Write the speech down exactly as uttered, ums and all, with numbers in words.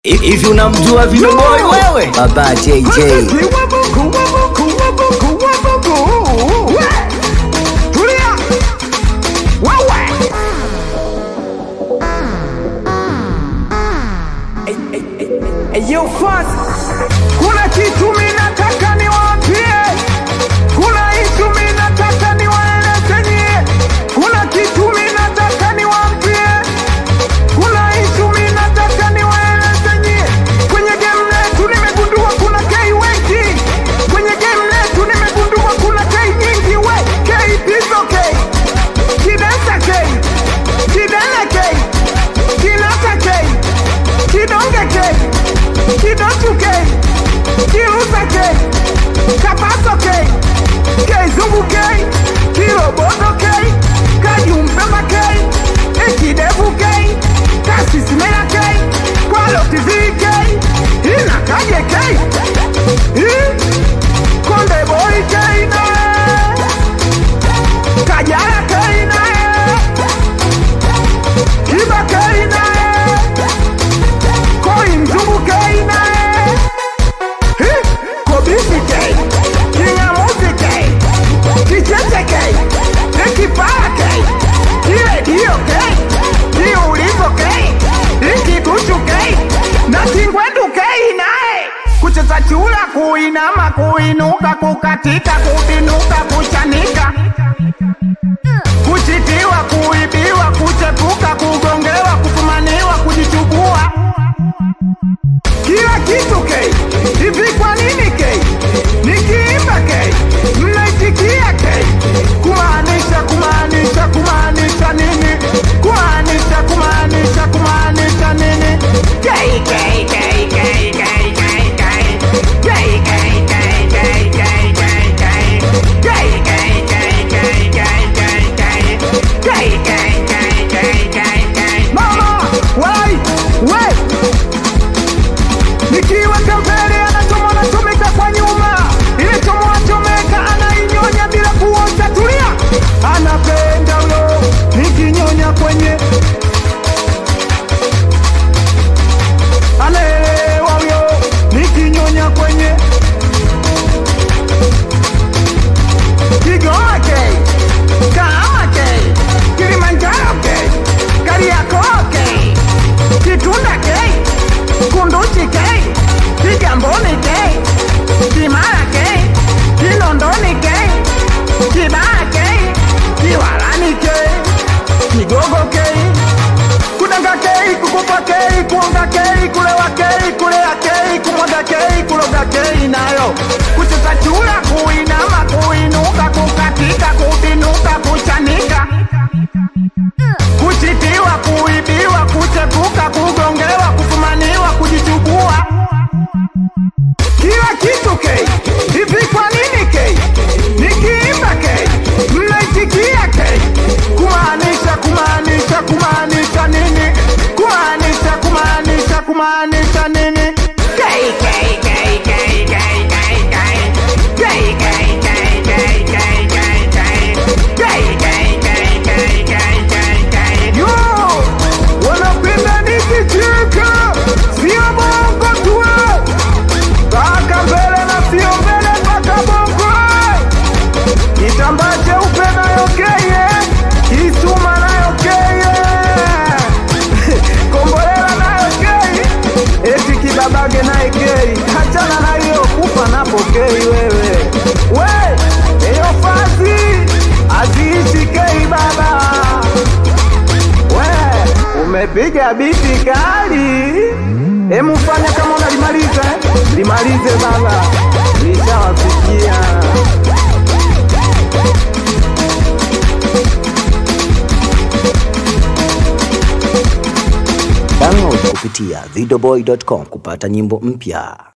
If unamjua Video Boy wewe, Baba J J. Tulia. Wewe. Hey yo fast. Kuna kitu mimi nataka niwaambie. Kuna kitu mimi nataka niwaeleze nyie. Kuna kitu mimi nataka niwaambie. Kuna kitu mimi nataka niwaeleze nyie. Kwenye game letu nimegundua kuna K wengi. Kwenye game letu nimegundua kuna K nyingi we. K pizo K. Kidensa K. Kidene K. Kinata K. Kidonge K. Kidotu K. Kirusa K. Kapaso K. Kizungu K. Kiroboto K. Kajumpema K. Ekidevu K. Kasisimela K. Kwalo T V K. Inakaje K. Hii Konde Boy K na Kajala K na Iba K na Koi Mzungu K na Hii Kobisi K. Kingamuzi K. Kicheche K. Ekipara K. Kiredio K. Kiulizo K. Ikikuchu K. Na kingwendu K nae. Kucheza chula kuinama kuinuka kukatika kubinuka kuchanika. Kuchitiwa kuibiwa kuchepuka kugongewa kufumaniwa kujichubua. Kila kitu K. Hivi kwa nini K? Nikiimba K. Mnaitikia K. Kumaanisha kumaanisha kumaanisha nini? Kumaanisha kumaanisha kumaanisha nini? K K K K K K K. K K K K K K K. K K K K K K K. K K K K K K. Mama, wait, wait. Nikiweka mbele anachoma anatumika kwa nyuma. Ile chomo achomeka anainyonya bila kuosha. Tulia. Anapenda ulo nikinyonya kwenye. Anaelewa uyo nikinyonya kwenye. Kigoma K. Kahama K. Kilimanjaro K. Kariakoo K. Kitunda K. Kunduchi K. Kigamboni K. Kimara K. Kinondoni K. Kibaha K. Kiwalani K. Kigogo K. Kudanga K. Kukupa K. Kuonga K. Kulewa K. Kulea K. Kumwaga K. Kuloga K nayo. Kucheza chula kuinama kuinuka kukatika kubinuka kuchanika. Kuchitiwa kuibiwa kuchepuka kugongewa kufumaniwa kujichubua. Kila kitu K. Hivi kwa nini K? Nikiimba K. Mnaitikia K. Kumaanisha kumaanisha kumaanisha nini? Kumaanisha kumaanisha kumaanisha nini? K K K K K K K. K K K K K K K. K K K K K K K. Yo! Wanapenda nikicheka. Sio bongo tu. Baka mbele na sio mbele baka bongo. Kitambache upe nayo keye. Kisuma nayo keye. Kombolela nayo keye. Eti kibabage nayo keye. Hachana na hiyo kufa napo keye wewe. We, eyo fazi. Aziishi keye baba. We, umepiga biti kali. Emu fanya kama unalimaliza eh? Limalize baba. Nishawafikia. Download kupitia videoboy dot com kupata nyimbo mpya.